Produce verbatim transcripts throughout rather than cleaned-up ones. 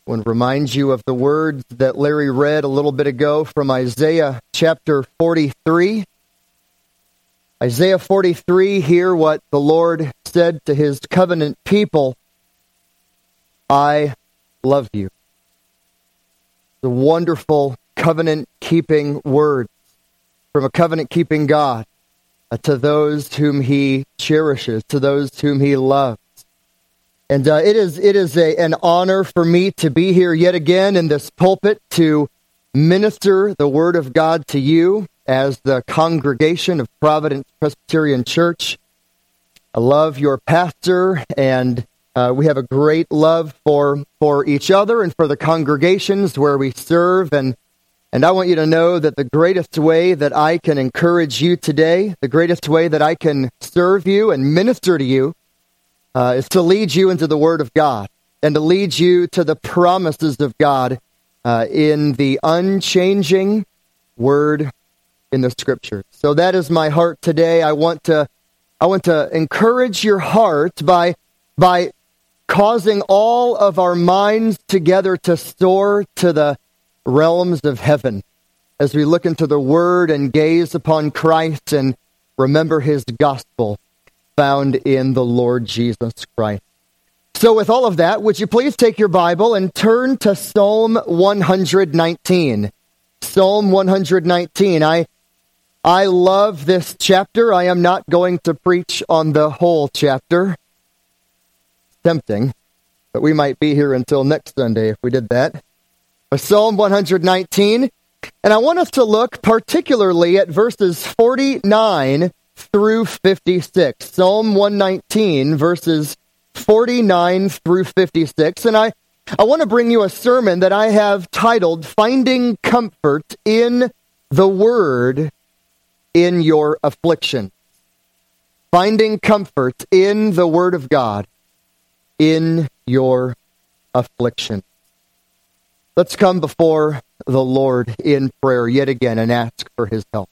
I want to remind you of the words that Larry read a little bit ago from Isaiah chapter forty-three. Isaiah forty-three, hear what the Lord said to his covenant people. I love you. The wonderful covenant-keeping words from a covenant-keeping God uh, to those whom he cherishes, to those whom he loves. And uh, it is it is a, an honor for me to be here yet again in this pulpit to minister the Word of God to you as the congregation of Providence Presbyterian Church. I love your pastor, and uh, we have a great love for for each other and for the congregations where we serve. And, and I want you to know that the greatest way that I can encourage you today, the greatest way that I can serve you and minister to you, Uh, is to lead you into the Word of God and to lead you to the promises of God uh, in the unchanging Word in the Scriptures. So that is my heart today. I want to, I want to encourage your heart by by causing all of our minds together to soar to the realms of heaven as we look into the Word and gaze upon Christ and remember His gospel found in the Lord Jesus Christ. So with all of that, would you please take your Bible and turn to Psalm one nineteen. Psalm one nineteen. I I love this chapter. I am not going to preach on the whole chapter. Tempting, but we might be here until next Sunday if we did that. But Psalm one nineteen, and I want us to look particularly at verses forty-nine through fifty-six. Psalm one nineteen, verses forty-nine through fifty-six. And I, I want to bring you a sermon that I have titled, Finding Comfort in the Word in Your Affliction. Finding Comfort in the Word of God in your affliction. Let's come before the Lord in prayer yet again and ask for His help.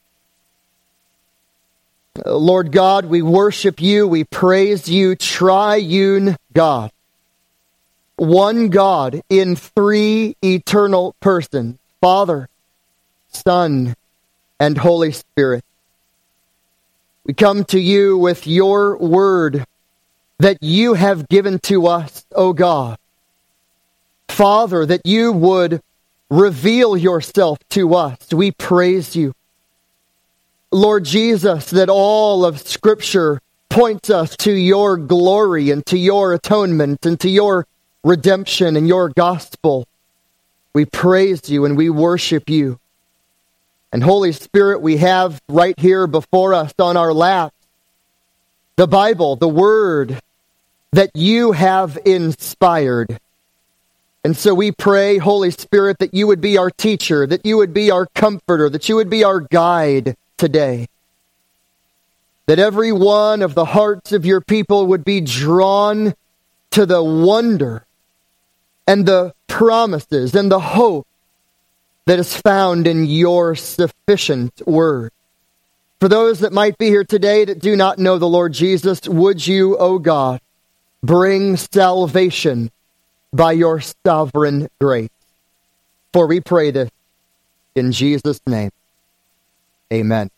Lord God, we worship you, we praise you, triune God. One God in three eternal persons, Father, Son, and Holy Spirit. We come to you with your word that you have given to us, O God. Father, that you would reveal yourself to us. We praise you. Lord Jesus, that all of Scripture points us to your glory and to your atonement and to your redemption and your gospel. We praise you and we worship you. And Holy Spirit, we have right here before us on our lap the Bible, the Word that you have inspired. And so we pray, Holy Spirit, that you would be our teacher, that you would be our comforter, that you would be our guide today. That every one of the hearts of your people would be drawn to the wonder and the promises and the hope that is found in your sufficient word. For those that might be here today that do not know the Lord Jesus, would you, O God, bring salvation by your sovereign grace? For we pray this in Jesus' name. Amen.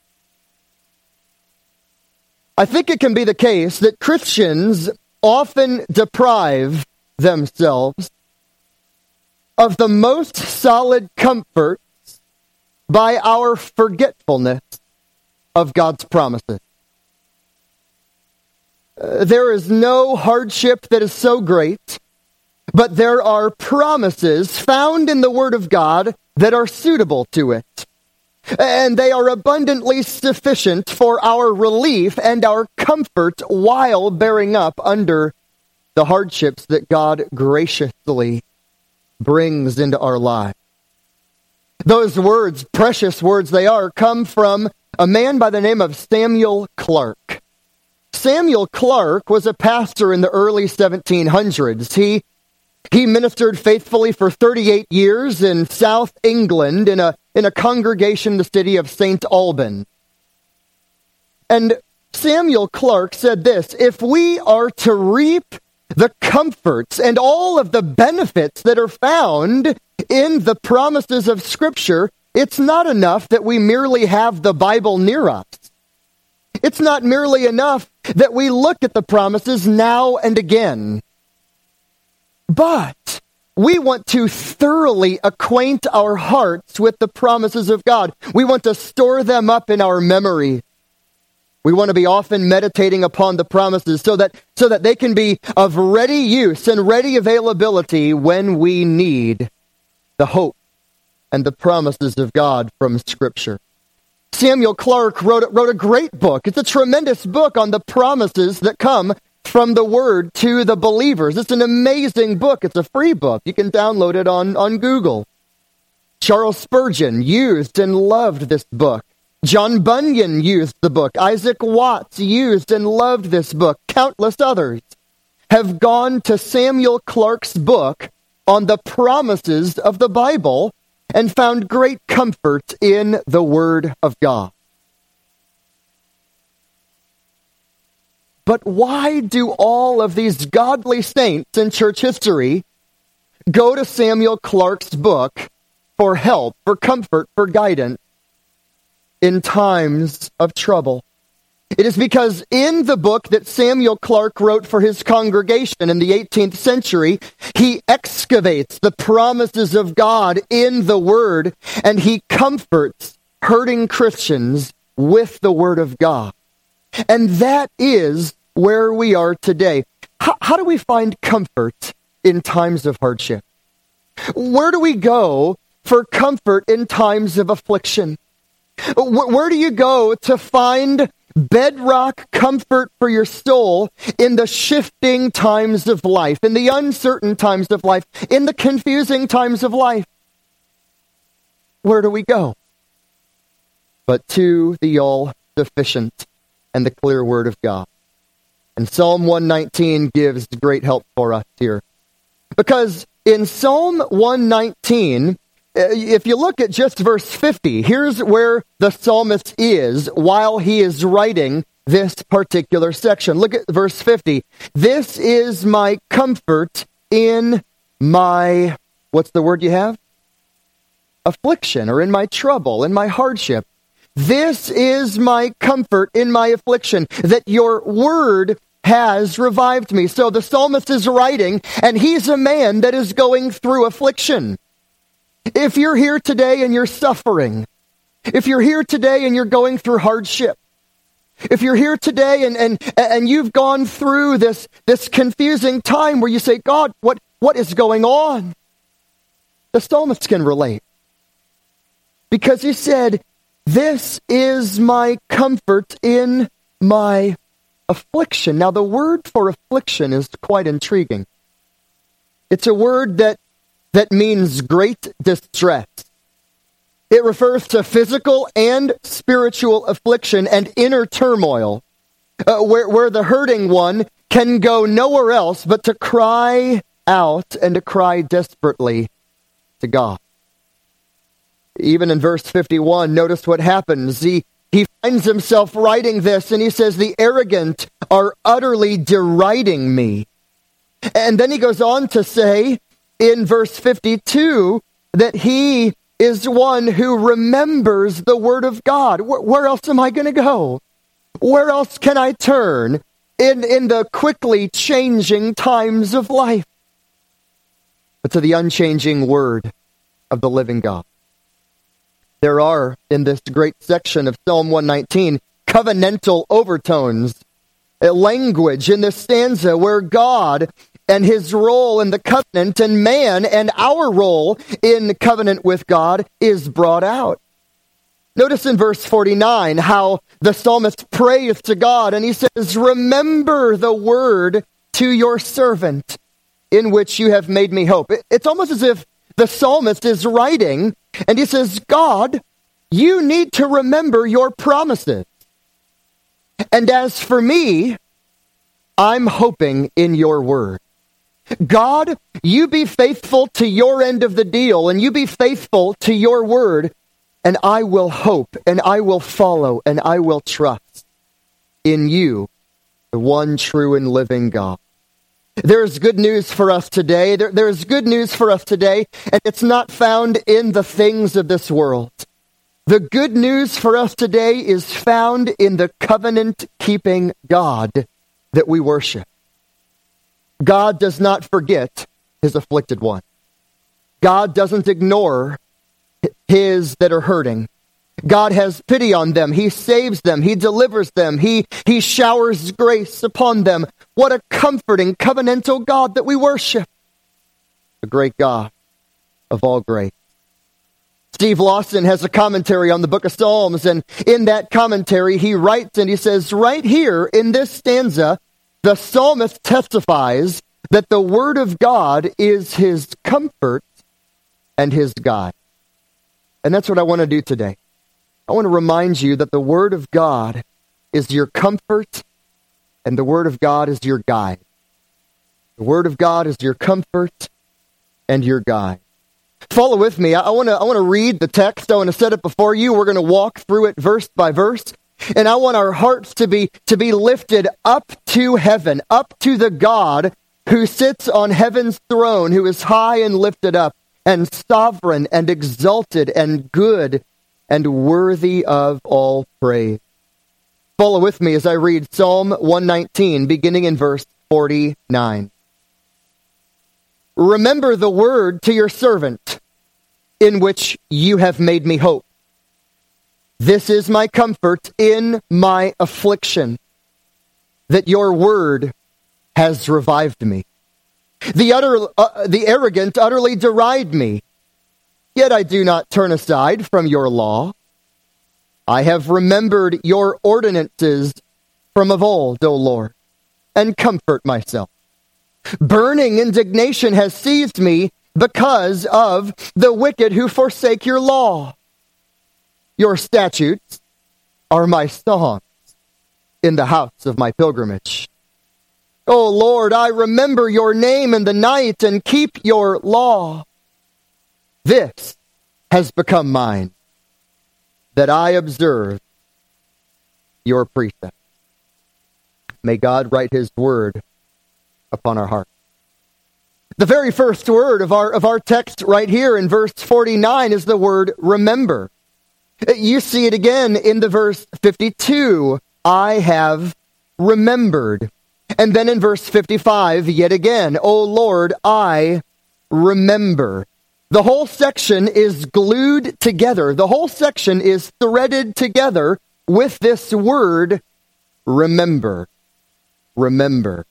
I think it can be the case that Christians often deprive themselves of the most solid comforts by our forgetfulness of God's promises. Uh, there is no hardship that is so great, but there are promises found in the Word of God that are suitable to it. And they are abundantly sufficient for our relief and our comfort while bearing up under the hardships that God graciously brings into our lives. Those words, precious words they are, come from a man by the name of Samuel Clarke. Samuel Clarke was a pastor in the early seventeen hundreds. He He ministered faithfully for thirty-eight years in South England in a in a congregation in the city of Saint Alban. And Samuel Clarke said this, if we are to reap the comforts and all of the benefits that are found in the promises of Scripture, it's not enough that we merely have the Bible near us. It's not merely enough that we look at the promises now and again. But we want to thoroughly acquaint our hearts with the promises of God. We want to store them up in our memory. We want to be often meditating upon the promises so that, so that they can be of ready use and ready availability when we need the hope and the promises of God from Scripture. Samuel Clarke wrote, wrote a great book. It's a tremendous book on the promises that come from the Word to the believers. It's an amazing book. It's a free book. You can download it on, on Google. Charles Spurgeon used and loved this book. John Bunyan used the book. Isaac Watts used and loved this book. Countless others have gone to Samuel Clarke's book on the promises of the Bible and found great comfort in the Word of God. But why do all of these godly saints in church history go to Samuel Clarke's book for help, for comfort, for guidance in times of trouble? It is because in the book that Samuel Clarke wrote for his congregation in the eighteenth century, he excavates the promises of God in the Word, and he comforts hurting Christians with the Word of God. And that is where we are today. How, how do we find comfort in times of hardship? Where do we go for comfort in times of affliction? Where, where do you go to find bedrock comfort for your soul in the shifting times of life, in the uncertain times of life, in the confusing times of life? Where do we go? But to the all-sufficient and the clear Word of God. And Psalm one nineteen gives great help for us here. Because in Psalm one nineteen, if you look at just verse fifty, here's where the psalmist is while he is writing this particular section. Look at verse fifty. This is my comfort in my, what's the word you have? Affliction, or in my trouble, in my hardship. This is my comfort in my affliction, that your word has revived me. So the psalmist is writing, and he's a man that is going through affliction. If you're here today and you're suffering, if you're here today and you're going through hardship, if you're here today and, and, and you've gone through this, this confusing time where you say, God, what, what is going on? The psalmist can relate. Because he said, this is my comfort in my affliction. Now, the word for affliction is quite intriguing. It's a word that, that means great distress. It refers to physical and spiritual affliction and inner turmoil, uh, where, where the hurting one can go nowhere else but to cry out and to cry desperately to God. Even in verse fifty-one, notice what happens. He, he finds himself writing this, and he says, the arrogant are utterly deriding me. And then he goes on to say in verse fifty-two that he is one who remembers the Word of God. Where, where else am I going to go? Where else can I turn in, in the quickly changing times of life? But to the unchanging Word of the living God. There are, in this great section of Psalm one nineteen, covenantal overtones, a language in this stanza where God and his role in the covenant and man and our role in covenant with God is brought out. Notice in verse forty-nine how the psalmist prays to God, and he says, remember the word to your servant in which you have made me hope. It's almost as if the psalmist is writing, and he says, God, you need to remember your promises. And as for me, I'm hoping in your word. God, you be faithful to your end of the deal, and you be faithful to your word, and I will hope, and I will follow, and I will trust in you, the one true and living God. There's good news for us today. There, there's good news for us today, and it's not found in the things of this world. The good news for us today is found in the covenant-keeping God that we worship. God does not forget his afflicted one. God doesn't ignore his that are hurting. God has pity on them. He saves them. He delivers them. He, he showers grace upon them. What a comforting, covenantal God that we worship. The great God of all grace. Steve Lawson has a commentary on the book of Psalms, and in that commentary he writes and he says, right here in this stanza, the psalmist testifies that the word of God is his comfort and his guide. And that's what I want to do today. I want to remind you that the word of God is your comfort and the word of God is your guide. The word of God is your comfort and your guide. Follow with me. I want to I want to read the text. I want to set it before you. We're going to walk through it verse by verse. And I want our hearts to be to be lifted up to heaven, up to the God who sits on heaven's throne, who is high and lifted up, and sovereign and exalted and good and worthy of all praise. Follow with me as I read Psalm one nineteen, beginning in verse forty-nine. Remember the word to your servant, in which you have made me hope. This is my comfort in my affliction, that your word has revived me. The utter, uh, the arrogant utterly deride me, yet I do not turn aside from your law. I have remembered your ordinances from of old, O Lord, and comfort myself. Burning indignation has seized me because of the wicked who forsake your law. Your statutes are my songs in the house of my pilgrimage. O Lord, I remember your name in the night and keep your law. This has become mine, that I observe your precepts. May God write his word upon our hearts. The very first word of our of our text right here in verse forty-nine is the word remember. You see it again in the verse fifty-two, I have remembered. And then in verse fifty-five, yet again, O Lord, I remember. The whole section is glued together. The whole section is threaded together with this word remember. Remember.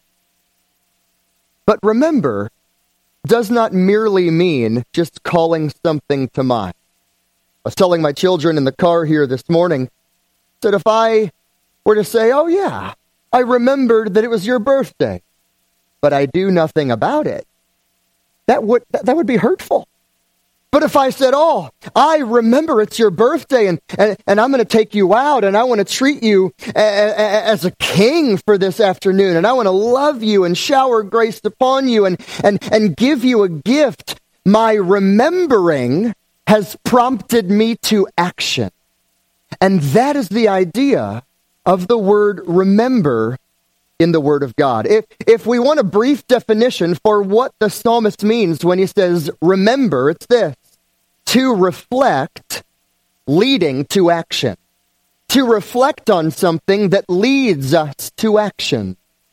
But remember does not merely mean just calling something to mind. I was telling my children in the car here this morning that if I were to say, oh yeah, I remembered that it was your birthday, but I do nothing about it, that would that would be hurtful. But if I said, oh, I remember it's your birthday and, and, and I'm going to take you out and I want to treat you a, a, as a king for this afternoon and I want to love you and shower grace upon you and, and, and give you a gift, my remembering has prompted me to action. And that is the idea of the word remember in the Word of God. If, if we want a brief definition for what the psalmist means when he says remember, it's this: to reflect leading to action. To reflect on something that leads us to action.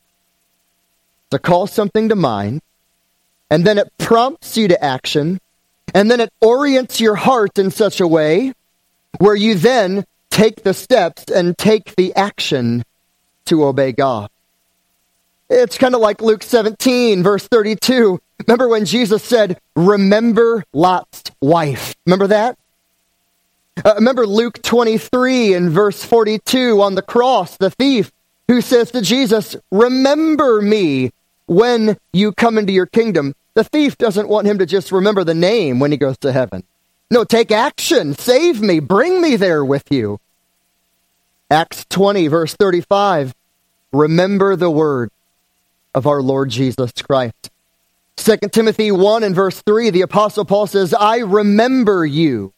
To call something to mind, and then it prompts you to action, and then it orients your heart in such a way where you then take the steps and take the action to obey God. It's kind of like Luke seventeen, verse thirty-two. Remember when Jesus said, remember Lot's wife? Remember that? Uh, remember Luke twenty-three and verse forty-two on the cross, the thief who says to Jesus, remember me when you come into your kingdom. The thief doesn't want him to just remember the name when he goes to heaven. No, take action. Save me. Bring me there with you. Acts twenty, verse thirty-five. Remember the word of our Lord Jesus Christ. Second Timothy one and verse three, the Apostle Paul says, I remember you.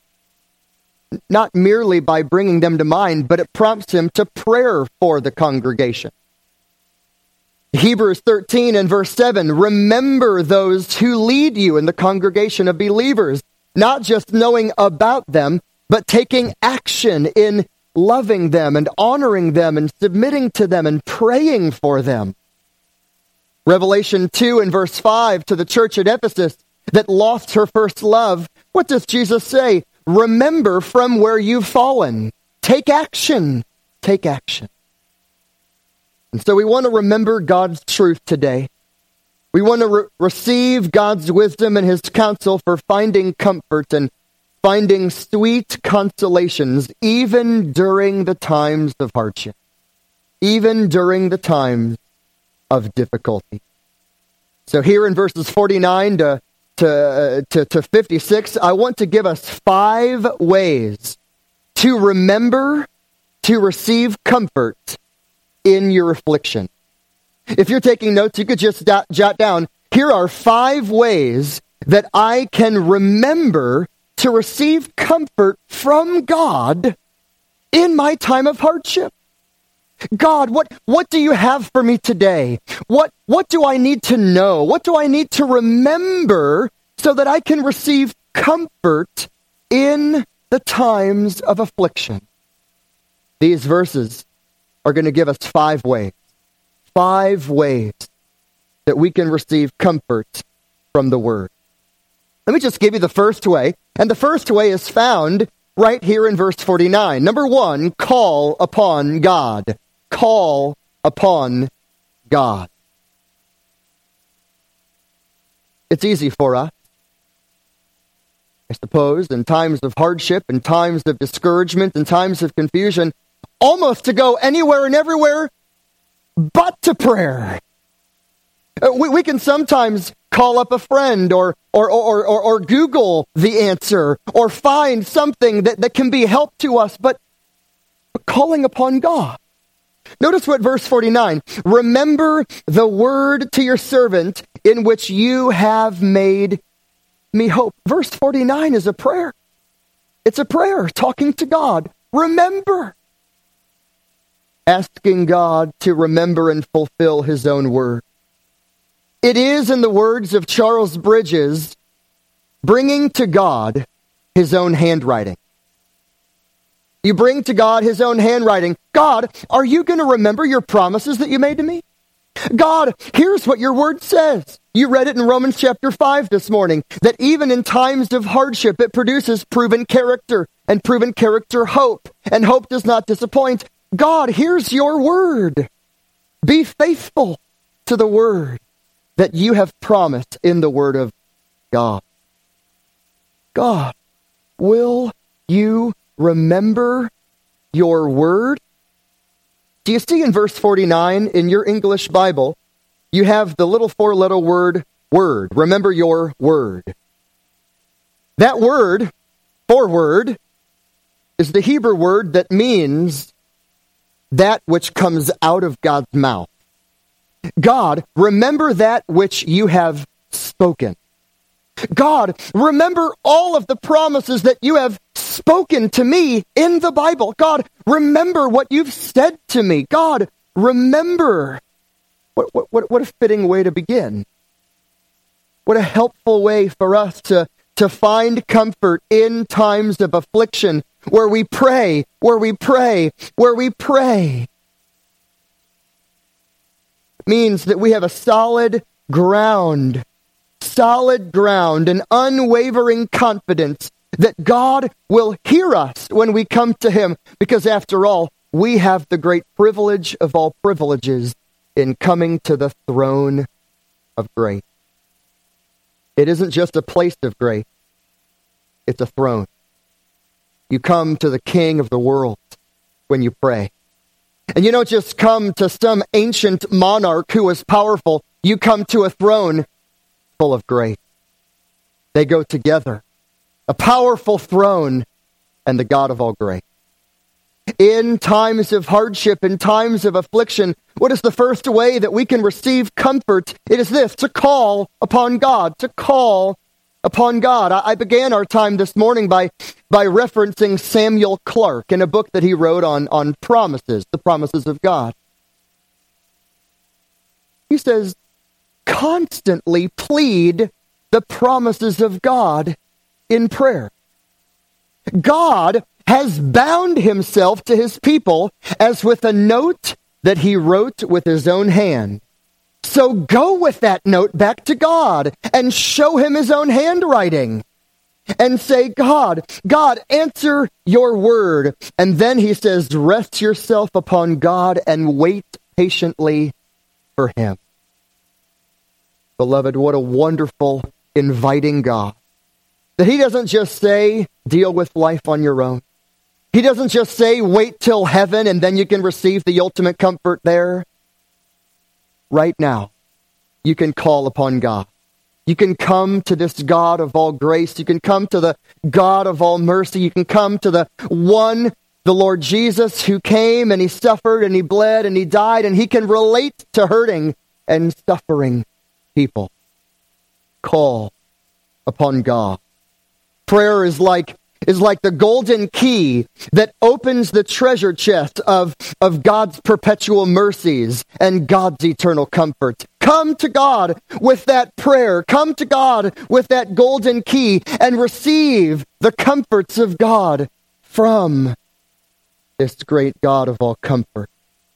Not merely by bringing them to mind, but it prompts him to prayer for the congregation. Hebrews thirteen and verse seven, remember those who lead you in the congregation of believers, not just knowing about them, but taking action in loving them and honoring them and submitting to them and praying for them. Revelation two and verse five to the church at Ephesus that lost her first love, what does Jesus say? Remember from where you've fallen. Take action. Take action. And so we want to remember God's truth today. We want to re- receive God's wisdom and his counsel for finding comfort and finding sweet consolations even during the times of hardship, even during the times of difficulty. So here in verses forty-nine to, to, uh, to, to fifty-six, I want to give us five ways to remember to receive comfort in your affliction. If you're taking notes, you could just jot, jot down, here are five ways that I can remember to receive comfort from God in my time of hardship. God, what, what do you have for me today? What, what do I need to know? What do I need to remember so that I can receive comfort in the times of affliction? These verses are going to give us five ways. Five ways that we can receive comfort from the Word. Let me just give you the first way. And the first way is found right here in verse forty-nine. Number one, call upon God. Call upon God. It's easy for us, I suppose, in times of hardship, in times of discouragement, in times of confusion, almost to go anywhere and everywhere but to prayer. Uh, we, we can sometimes call up a friend or or, or, or or Google the answer or find something that, that can be help to us, but, but calling upon God. Notice what verse forty-nine, remember the word to your servant in which you have made me hope. Verse forty-nine is a prayer. It's a prayer talking to God. Remember. Asking God to remember and fulfill his own word. It is, in the words of Charles Bridges, bringing to God his own handwriting. You bring to God his own handwriting. God, are you going to remember your promises that you made to me? God, here's what your word says. You read it in Romans chapter five this morning, that even in times of hardship, it produces proven character, and proven character hope, and hope does not disappoint. God, here's your word. Be faithful to the word that you have promised in the word of God. God, will you remember your word? Do you see in verse forty-nine in your English Bible, you have the little four-letter word, word. Remember your word. That word, forward, is the Hebrew word that means that which comes out of God's mouth. God, remember that which you have spoken. God, remember all of the promises that you have spoken to me in the Bible. God, remember what you've said to me. God, remember. What, what, what, what a fitting way to begin. What a helpful way for us to, to find comfort in times of affliction, where we pray, where we pray, where we pray. It means that we have a solid ground, solid ground, an unwavering confidence that God will hear us when we come to him, because after all, we have the great privilege of all privileges in coming to the throne of grace. It isn't just a place of grace, it's a throne. You come to the King of the world when you pray. And you don't just come to some ancient monarch who was powerful. You come to a throne full of grace. They go together. A powerful throne and the God of all grace. In times of hardship, in times of affliction, what is the first way that we can receive comfort? It is this, to call upon God, to call upon God. I began our time this morning by, by referencing Samuel Clarke in a book that he wrote on, on promises, the promises of God. He says, constantly plead the promises of God in prayer. God has bound himself to his people as with a note that he wrote with his own hand. So go with that note back to God and show him his own handwriting and say, God, God, answer your word. And then he says, rest yourself upon God and wait patiently for him. Beloved, what a wonderful, inviting God. That he doesn't just say, deal with life on your own. He doesn't just say, wait till heaven and then you can receive the ultimate comfort there. Right now, you can call upon God. You can come to this God of all grace. You can come to the God of all mercy. You can come to the one, the Lord Jesus, who came and he suffered and he bled and he died, and he can relate to hurting and suffering people. Call upon God. Prayer is like is like the golden key that opens the treasure chest of, of God's perpetual mercies and God's eternal comfort. Come to God with that prayer. Come to God with that golden key and receive the comforts of God from this great God of all comfort.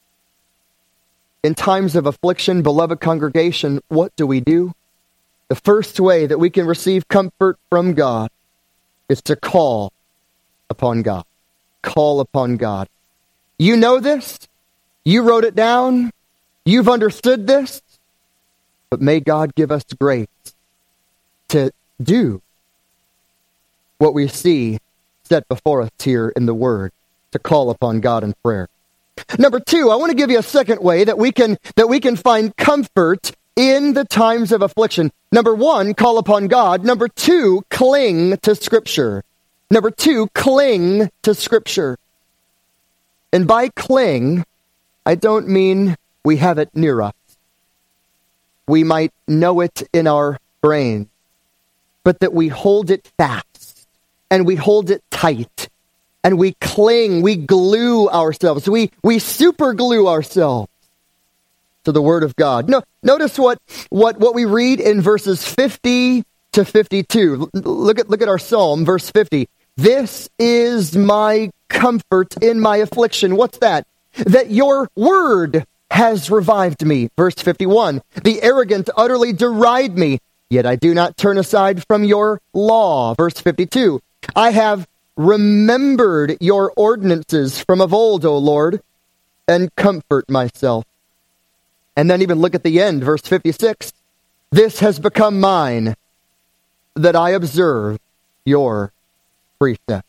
In times of affliction, beloved congregation, what do we do? The first way that we can receive comfort from God is to call upon God. Call upon God. You know this. You wrote it down. You've understood this. But may God give us grace to do what we see set before us here in the Word, to call upon God in prayer. Number two, I want to give you a second way that we can that we can find comfort in the times of affliction. Number one, call upon God. Number two, cling to Scripture. Number two, cling to Scripture. And by cling, I don't mean we have it near us. We might know it in our brain, but that we hold it fast, and we hold it tight, and we cling, we glue ourselves, we, we super glue ourselves to the Word of God. No, notice what, what, what we read in verses fifty to fifty-two. Look at, look at our psalm, verse fifty. This is my comfort in my affliction. What's that? That your word has revived me. Verse fifty-one. The arrogant utterly deride me, yet I do not turn aside from your law. Verse fifty-two. I have remembered your ordinances from of old, O Lord, and comfort myself. And then even look at the end, verse fifty-six. This has become mine, that I observe your precepts.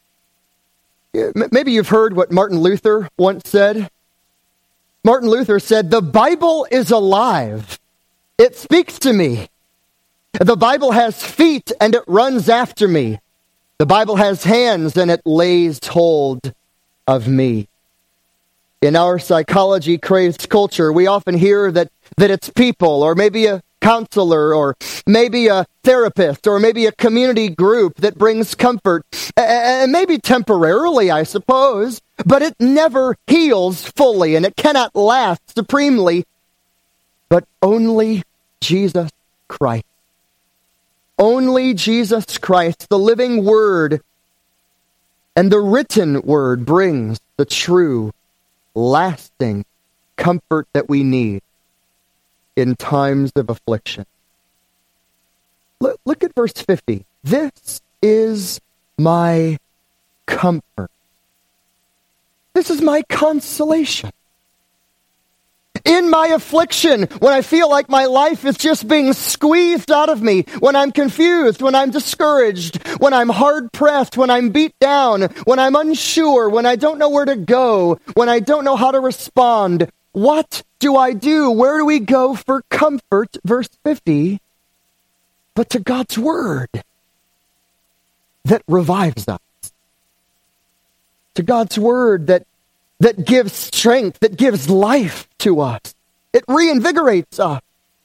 Maybe you've heard what Martin Luther once said. Martin Luther said, the Bible is alive. It speaks to me. The Bible has feet and it runs after me. The Bible has hands and it lays hold of me. In our psychology-crazed culture, we often hear that, that it's people, or maybe a counselor, or maybe a therapist, or maybe a community group that brings comfort, and maybe temporarily, I suppose, but it never heals fully, and it cannot last supremely, but only Jesus Christ. Only Jesus Christ, the living Word, and the written Word brings the true, lasting comfort that we need in times of affliction. Look, look at verse fifty. This is my comfort. This is my consolation. In my affliction, when I feel like my life is just being squeezed out of me, when I'm confused, when I'm discouraged, when I'm hard-pressed, when I'm beat down, when I'm unsure, when I don't know where to go, when I don't know how to respond, what do I do? Where do we go for comfort? Verse fifty, but to God's Word that revives us. To God's Word that that gives strength, that gives life to us. It reinvigorates us.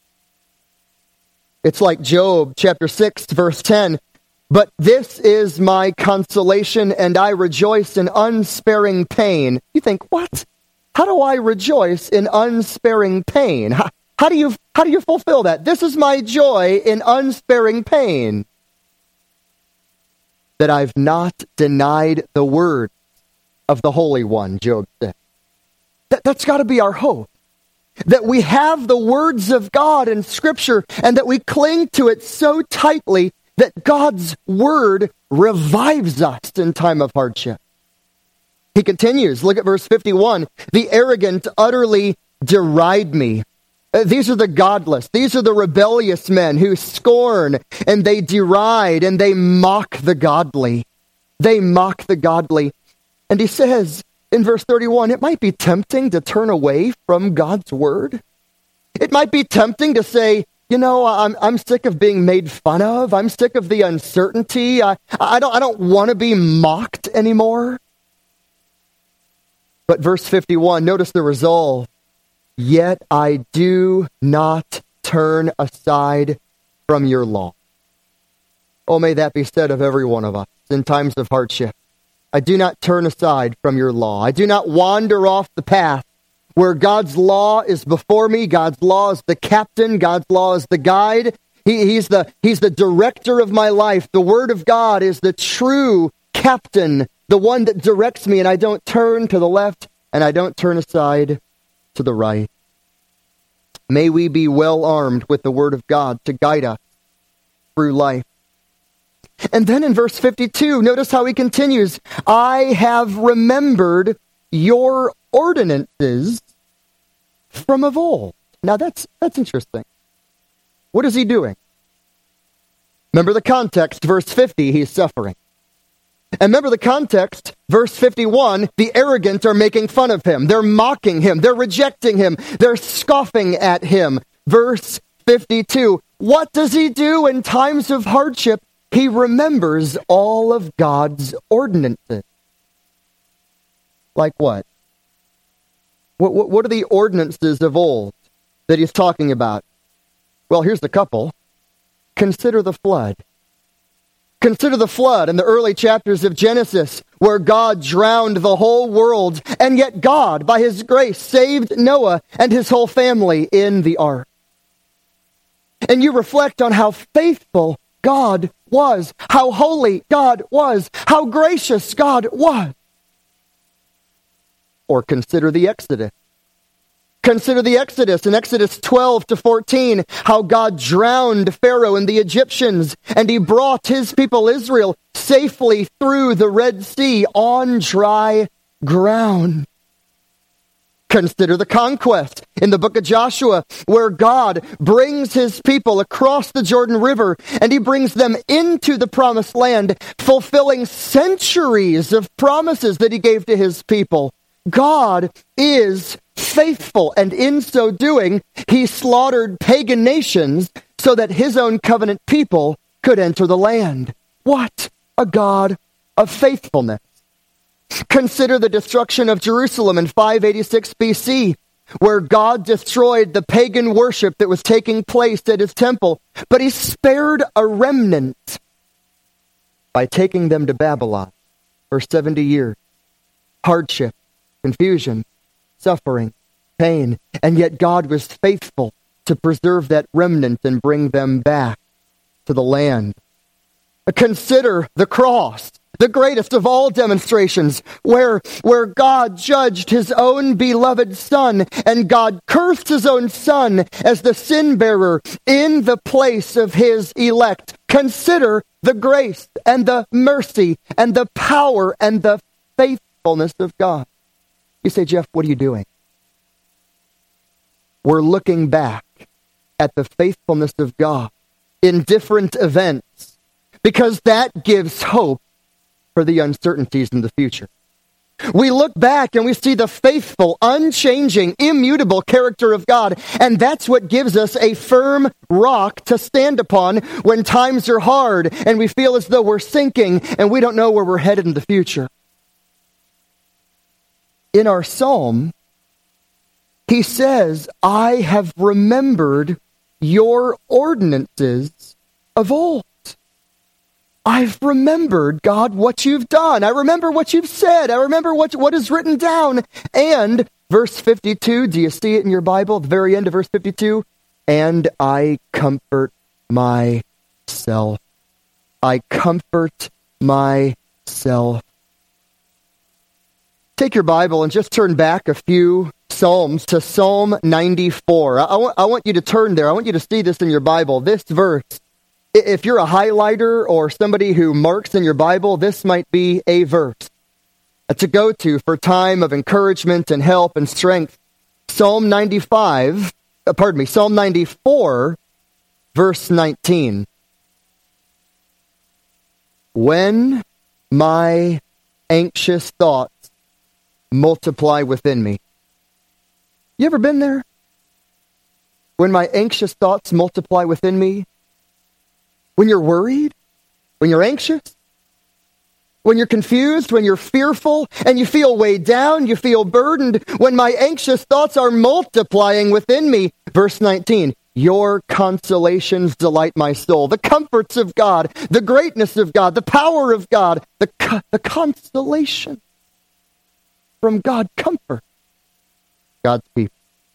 It's like Job chapter six, verse ten. But this is my consolation, and I rejoice in unsparing pain. You think, what? How do I rejoice in unsparing pain? How, How do you, how do you fulfill that? This is my joy in unsparing pain, that I've not denied the word of the Holy One, Job said. That, that's got to be our hope. That we have the words of God in Scripture and that we cling to it so tightly that God's word revives us in time of hardship. He continues, look at verse fifty-one. The arrogant utterly deride me. Uh, these are the godless. These are the rebellious men who scorn and they deride and they mock the godly. They mock the godly. And he says in verse thirty-one, it might be tempting to turn away from God's word. It might be tempting to say, you know, I'm I'm sick of being made fun of. I'm sick of the uncertainty. I, I don't I don't want to be mocked anymore. But verse fifty-one, notice the resolve. Yet I do not turn aside from your law. Oh, may that be said of every one of us in times of hardship. I do not turn aside from your law. I do not wander off the path where God's law is before me. God's law is the captain. God's law is the guide. He, he's the, he's the director of my life. The word of God is the true captain, the one that directs me, and I don't turn to the left and I don't turn aside to the right. May we be well armed with the word of God to guide us through life. And then in verse fifty-two, notice how he continues. I have remembered your ordinances from of old. Now that's that's interesting. What is he doing? Remember the context, verse fifty, he's suffering. And remember the context, verse fifty-one, the arrogant are making fun of him. They're mocking him. They're rejecting him. They're scoffing at him. Verse fifty-two, what does he do in times of hardship? He remembers all of God's ordinances. Like what? What, what? what are the ordinances of old that he's talking about? Well, here's the couple. Consider the flood. Consider the flood in the early chapters of Genesis, where God drowned the whole world, and yet God, by his grace, saved Noah and his whole family in the ark. And you reflect on how faithful God was, how holy God was, how gracious God was. Or consider the Exodus. Consider the Exodus in Exodus twelve to fourteen, how God drowned Pharaoh and the Egyptians, and he brought his people Israel safely through the Red Sea on dry ground. Consider the conquest in the book of Joshua, where God brings his people across the Jordan River, and he brings them into the promised land, fulfilling centuries of promises that he gave to his people. God is faithful, and in so doing, he slaughtered pagan nations so that his own covenant people could enter the land. What a God of faithfulness. Consider the destruction of Jerusalem in five eighty-six B C, where God destroyed the pagan worship that was taking place at his temple, but he spared a remnant by taking them to Babylon for seventy years. Hardship, confusion, suffering, pain, and yet God was faithful to preserve that remnant and bring them back to the land. Consider the cross, the greatest of all demonstrations, where, where God judged his own beloved Son, and God cursed his own Son as the sin bearer in the place of his elect. Consider the grace and the mercy and the power and the faithfulness of God. You say, Jeff, what are you doing? We're looking back at the faithfulness of God in different events, because that gives hope for the uncertainties in the future. We look back and we see the faithful, unchanging, immutable character of God, and that's what gives us a firm rock to stand upon when times are hard and we feel as though we're sinking and we don't know where we're headed in the future. In our psalm, he says, I have remembered your ordinances of old. I've remembered, God, what you've done. I remember what you've said. I remember what, what is written down. And Verse fifty-two, do you see it in your Bible? At the very end of verse fifty-two, and I comfort myself. I comfort myself. Take your Bible and just turn back a few Psalms to Psalm ninety-four. I, I, want, I want you to turn there. I want you to see this in your Bible. This verse, if you're a highlighter or somebody who marks in your Bible, this might be a verse to go to for time of encouragement and help and strength. Psalm ninety-five, uh, pardon me, Psalm ninety-four, verse nineteen. When my anxious thoughts multiply within me. You ever been there? When my anxious thoughts multiply within me? When you're worried? When you're anxious? When you're confused? When you're fearful? And you feel weighed down? You feel burdened? When my anxious thoughts are multiplying within me? Verse nineteen. Your consolations delight my soul. The comforts of God, the greatness of God, the power of God, the, co- the consolation from God, comfort God's people.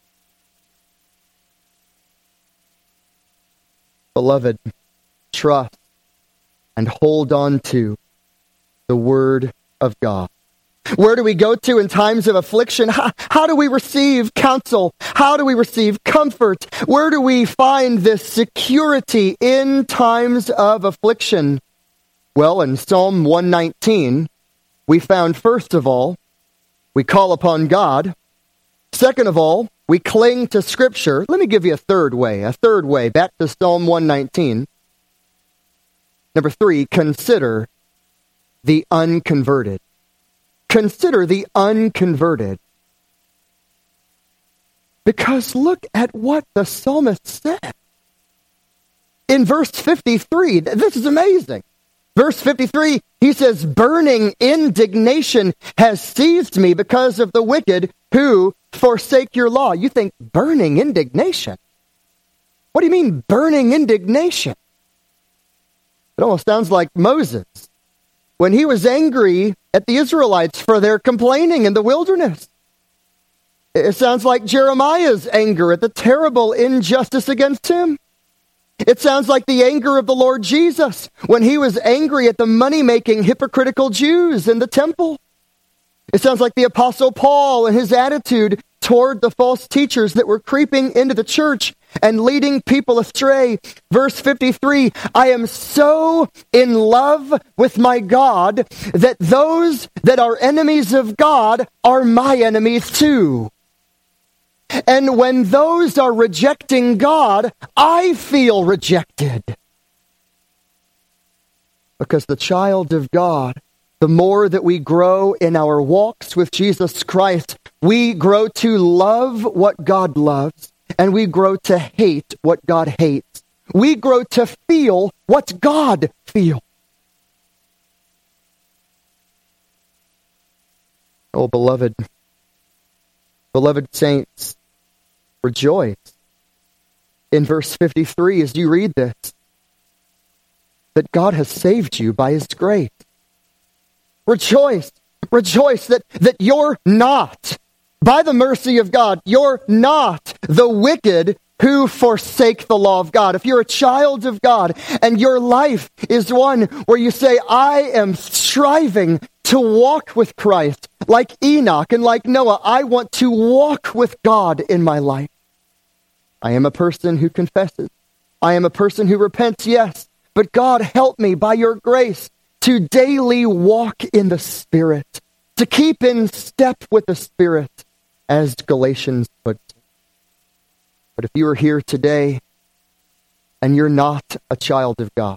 Beloved, trust and hold on to the Word of God. Where do we go to in times of affliction? How, how do we receive counsel? How do we receive comfort? Where do we find this security in times of affliction? Well, in Psalm one nineteen, we found, first of all, we call upon God. Second of all, we cling to Scripture. Let me give you a third way, a third way, back to Psalm one nineteen. Number three, consider the unconverted. Consider the unconverted. Because look at what the psalmist said. In verse fifty-three, this is amazing. Verse fifty-three, he says, burning indignation has seized me because of the wicked who forsake your law. You think, burning indignation? What do you mean, burning indignation? It almost sounds like Moses when he was angry at the Israelites for their complaining in the wilderness. It sounds like Jeremiah's anger at the terrible injustice against him. It sounds like the anger of the Lord Jesus when he was angry at the money-making hypocritical Jews in the temple. It sounds like the Apostle Paul and his attitude toward the false teachers that were creeping into the church and leading people astray. Verse fifty-three, I am so in love with my God that those that are enemies of God are my enemies too. And when those are rejecting God, I feel rejected. Because the child of God, the more that we grow in our walks with Jesus Christ, we grow to love what God loves, and we grow to hate what God hates. We grow to feel what God feels. Oh, beloved, beloved saints, rejoice. In verse fifty-three, as you read this, that God has saved you by His grace. Rejoice, rejoice that, that you're not, by the mercy of God, you're not the wicked who forsake the law of God. If you're a child of God and your life is one where you say, I am striving to walk with Christ, like Enoch and like Noah, I want to walk with God in my life. I am a person who confesses. I am a person who repents, yes. But God, help me by your grace to daily walk in the Spirit, to keep in step with the Spirit, as Galatians puts it. But if you are here today and you're not a child of God,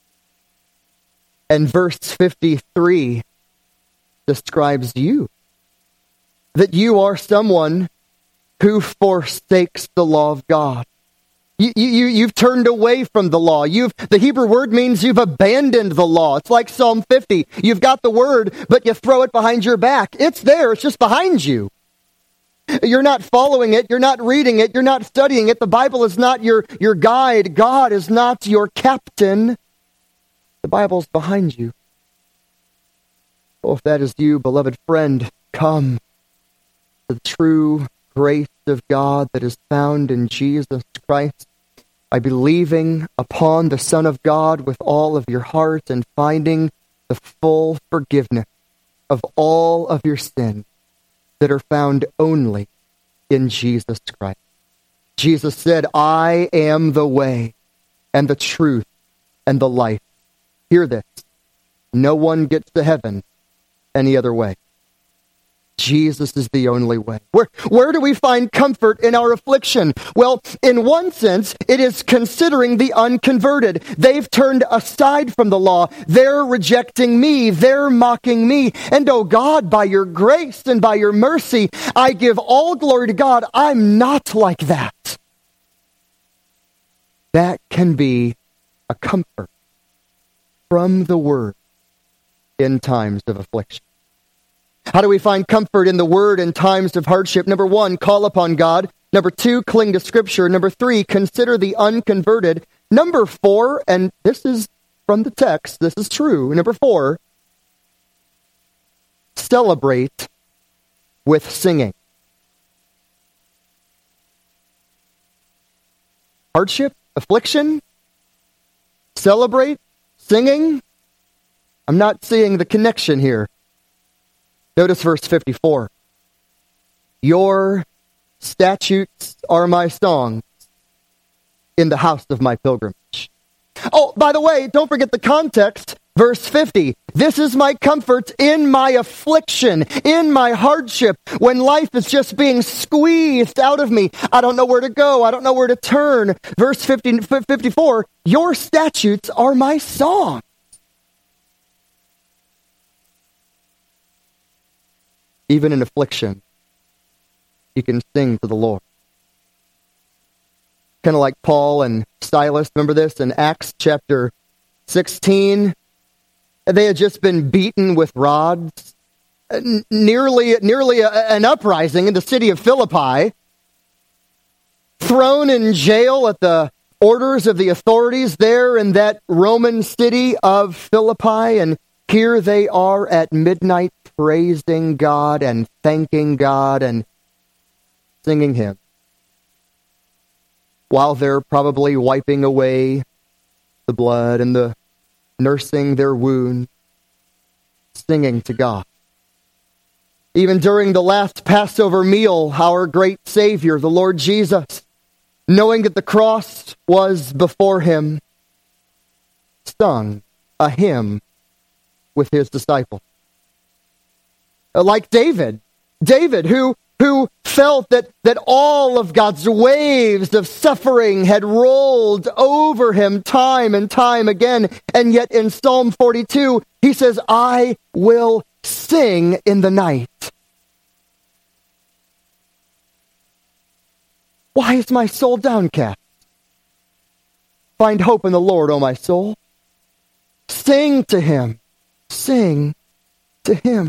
and verse fifty-three describes you, that you are someone who forsakes the law of God. You, you, you've turned away from the law. You've, the Hebrew word means you've abandoned the law. It's like Psalm fifty. You've got the word, but you throw it behind your back. It's there. It's just behind you. You're not following it. You're not reading it. You're not studying it. The Bible is not your, your guide. God is not your captain. The Bible's behind you. Oh, if that is you, beloved friend, come. to the true grace of God that is found in Jesus Christ by believing upon the Son of God with all of your heart and finding the full forgiveness of all of your sins that are found only in Jesus Christ. Jesus said, I am the way and the truth and the life. Hear this. No one gets to heaven any other way. Jesus is the only way. Where, where do we find comfort in our affliction? Well, in one sense, it is considering the unconverted. They've turned aside from the law. They're rejecting me. They're mocking me. And oh God, by your grace and by your mercy, I give all glory to God. I'm not like that. That can be a comfort from the Word in times of affliction. How do we find comfort in the Word in times of hardship? Number one, call upon God. Number two, cling to Scripture. Number three, consider the unconverted. Number four, and this is from the text, this is true. Number four, celebrate with singing. Hardship, affliction, celebrate, singing. I'm not seeing the connection here. Notice verse fifty-four. Your statutes are my songs in the house of my pilgrimage. Oh, by the way, don't forget the context. Verse fifty. This is my comfort in my affliction, in my hardship, when life is just being squeezed out of me. I don't know where to go. I don't know where to turn. Verse fifty, fifty-four. Your statutes are my song. Even in affliction, you can sing to the Lord. Kind of like Paul and Silas. Remember this in Acts chapter sixteen? They had just been beaten with rods. Nearly, nearly a, an uprising in the city of Philippi. Thrown in jail at the orders of the authorities there in that Roman city of Philippi. And here they are at midnight praising God and thanking God and singing hymns, while they're probably wiping away the blood and the nursing their wound, singing to God. Even during the last Passover meal, our great Savior, the Lord Jesus, knowing that the cross was before him, sung a hymn with his disciples. Like David, David who, who felt that, that all of God's waves of suffering had rolled over him time and time again. And yet in Psalm forty-two, he says, I will sing in the night. Why is my soul downcast? Find hope in the Lord, O my soul. Sing to him. Sing to him.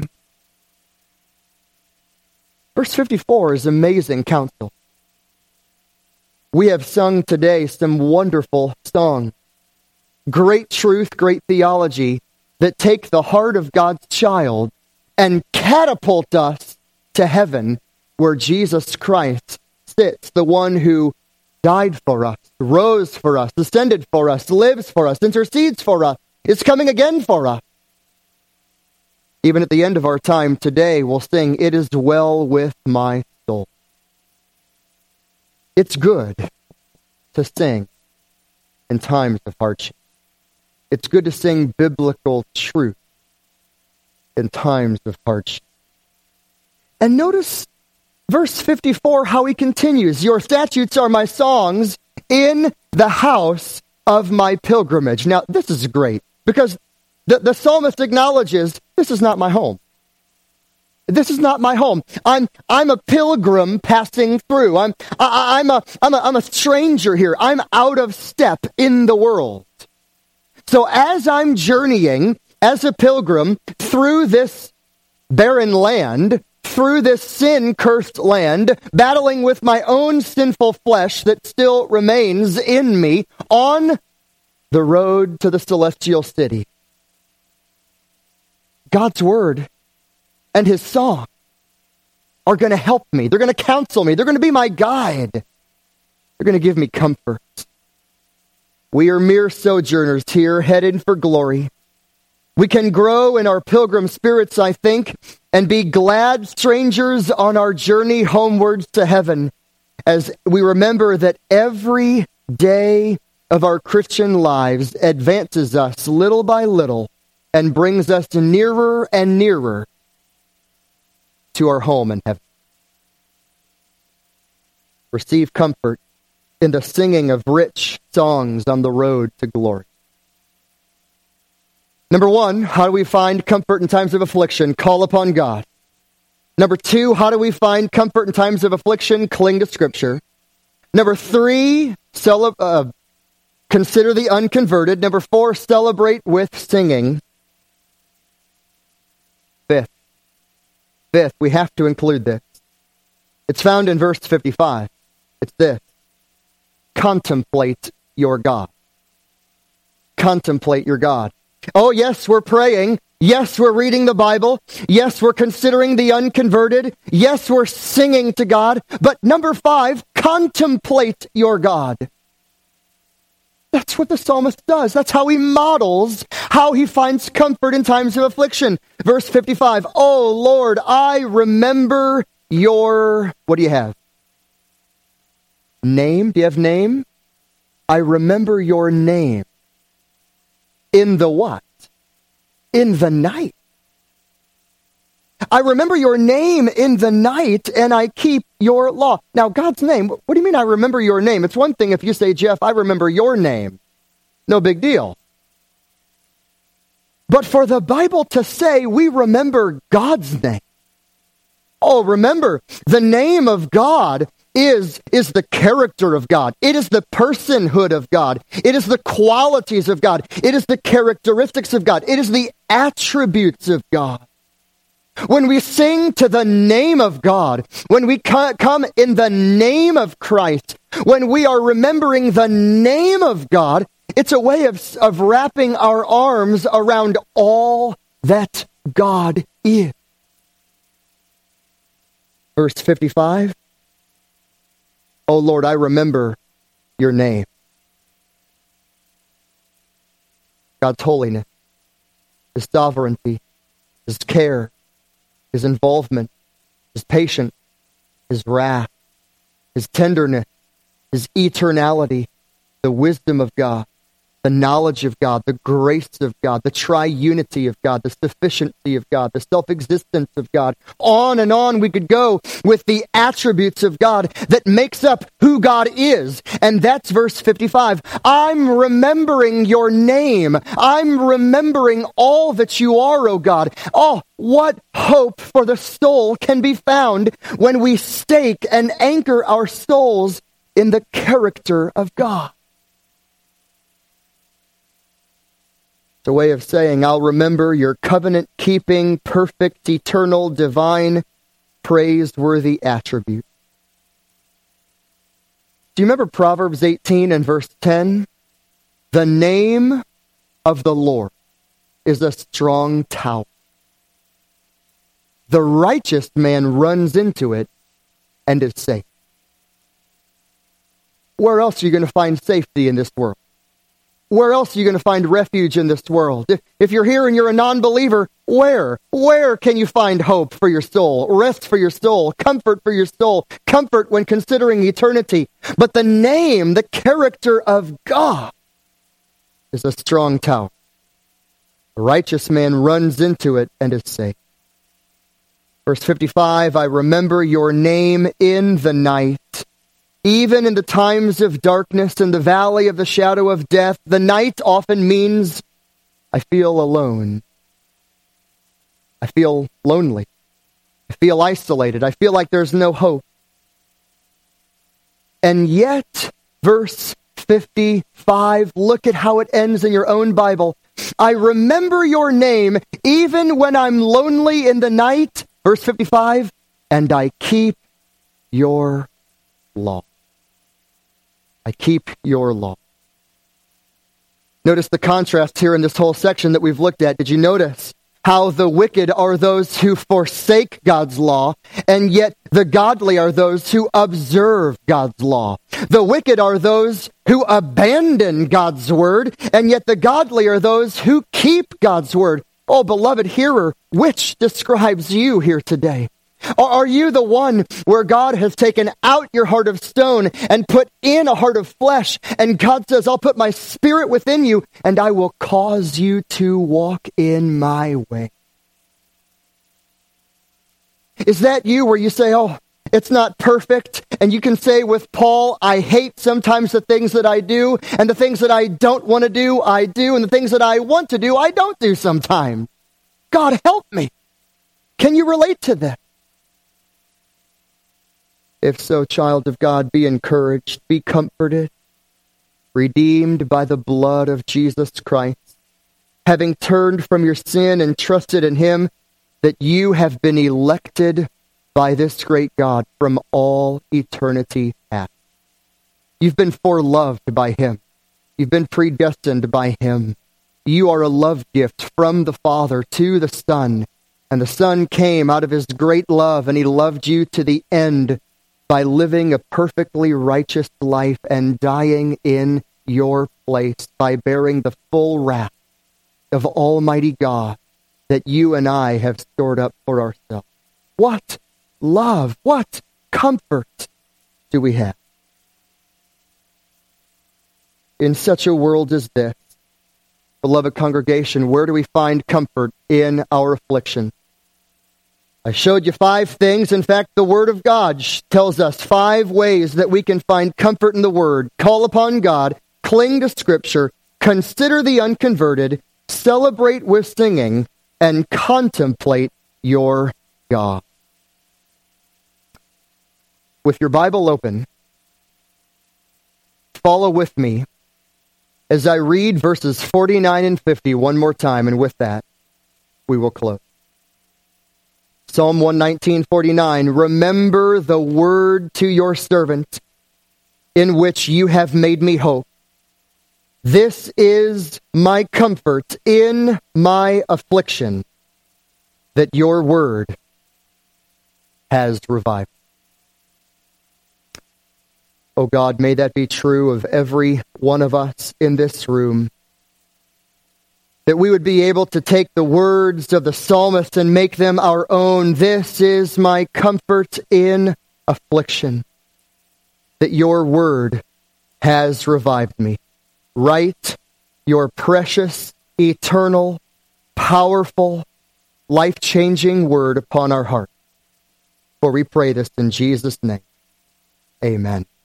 Verse fifty-four is amazing counsel. We have sung today some wonderful songs. Great truth, great theology that take the heart of God's child and catapult us to heaven where Jesus Christ sits, the one who died for us, rose for us, ascended for us, lives for us, intercedes for us, is coming again for us. Even at the end of our time today, we'll sing, It is well with my soul. It's good to sing in times of hardship. It's good to sing biblical truth in times of hardship. And notice verse fifty-four, how he continues. Your statutes are my songs in the house of my pilgrimage. Now, this is great because the, the psalmist acknowledges, this is not my home. This is not my home. I'm I'm a pilgrim passing through. I'm I, I'm a I'm a I'm a stranger here. I'm out of step in the world. So as I'm journeying as a pilgrim through this barren land, through this sin-cursed land, battling with my own sinful flesh that still remains in me on the road to the celestial city, God's word and his song are going to help me. They're going to counsel me. They're going to be my guide. They're going to give me comfort. We are mere sojourners here, headed for glory. We can grow in our pilgrim spirits, I think, and be glad strangers on our journey homewards to heaven as we remember that every day of our Christian lives advances us little by little and brings us nearer and nearer to our home in heaven. Receive comfort in the singing of rich songs on the road to glory. Number one, how do we find comfort in times of affliction? Call upon God. Number two, how do we find comfort in times of affliction? Cling to Scripture. Number three, cele- uh, consider the unconverted. Number four, celebrate with singing. Fifth, fifth, we have to include this. It's found in verse fifty-five. It's this. Contemplate your God. Contemplate your God. Oh, yes, we're praying. Yes, we're reading the Bible. Yes, we're considering the unconverted. Yes, we're singing to God. But number five, contemplate your God. That's what the psalmist does. That's how he models how he finds comfort in times of affliction. Verse fifty-five, oh Lord, I remember your, what do you have? Name? Do you have name? I remember your name. In the what? In the night. I remember your name in the night, and I keep your law. Now, God's name, what do you mean I remember your name? It's one thing if you say, Jeff, I remember your name. No big deal. But for the Bible to say we remember God's name. Oh, remember, the name of God is, is the character of God. It is the personhood of God. It is the qualities of God. It is the characteristics of God. It is the attributes of God. When we sing to the name of God, when we come in the name of Christ, when we are remembering the name of God, it's a way of, of wrapping our arms around all that God is. Verse fifty-five, oh Lord, I remember your name. God's holiness, His sovereignty, His care, His involvement, His patience, His wrath, His tenderness, His eternality, the wisdom of God, the knowledge of God, the grace of God, the triunity of God, the sufficiency of God, the self-existence of God. On and on we could go with the attributes of God that makes up who God is. And that's verse fifty-five. I'm remembering your name. I'm remembering all that you are, O God. Oh, what hope for the soul can be found when we stake and anchor our souls in the character of God. It's a way of saying, I'll remember your covenant-keeping, perfect, eternal, divine, praiseworthy attribute. Do you remember Proverbs eighteen and verse ten? The name of the Lord is a strong tower. The righteous man runs into it and is safe. Where else are you going to find safety in this world? Where else are you going to find refuge in this world? If, if you're here and you're a non-believer, where? Where can you find hope for your soul, rest for your soul, comfort for your soul, comfort when considering eternity? But the name, the character of God is a strong tower. A righteous man runs into it and is safe. Verse fifty-five, I remember your name in the night. Even in the times of darkness and the valley of the shadow of death, the night often means I feel alone. I feel lonely. I feel isolated. I feel like there's no hope. And yet, verse fifty-five, look at how it ends in your own Bible. I remember your name even when I'm lonely in the night. Verse fifty-five, and I keep your law. I keep your law. Notice the contrast here in this whole section that we've looked at. Did you notice how the wicked are those who forsake God's law, and yet the godly are those who observe God's law. The wicked are those who abandon God's word, and yet the godly are those who keep God's word. Oh, beloved hearer, which describes you here today? Or are you the one where God has taken out your heart of stone and put in a heart of flesh, and God says, I'll put my spirit within you, and I will cause you to walk in my way? Is that you where you say, oh, it's not perfect, and you can say with Paul, I hate sometimes the things that I do, and the things that I don't want to do, I do, and the things that I want to do, I don't do sometimes. God, help me. Can you relate to that? If so, child of God, be encouraged, be comforted, redeemed by the blood of Jesus Christ, having turned from your sin and trusted in him, that you have been elected by this great God from all eternity past. You've been foreloved by him. You've been predestined by him. You are a love gift from the Father to the Son, and the Son came out of his great love, and he loved you to the end by living a perfectly righteous life and dying in your place by bearing the full wrath of Almighty God that you and I have stored up for ourselves. What love, what comfort do we have? In such a world as this, beloved congregation, where do we find comfort in our affliction? I showed you five things. In fact, the Word of God tells us five ways that we can find comfort in the Word. Call upon God, cling to Scripture, consider the unconverted, celebrate with singing, and contemplate your God. With your Bible open, follow with me as I read verses forty-nine and fifty one more time, and with that, we will close. Psalm one nineteen, forty-nine, remember the word to your servant, in which you have made me hope. This is my comfort in my affliction, that your word has revived. Oh God, may that be true of every one of us in this room, that we would be able to take the words of the psalmist and make them our own. This is my comfort in affliction, that your word has revived me. Write your precious, eternal, powerful, life-changing word upon our hearts. For we pray this in Jesus' name. Amen.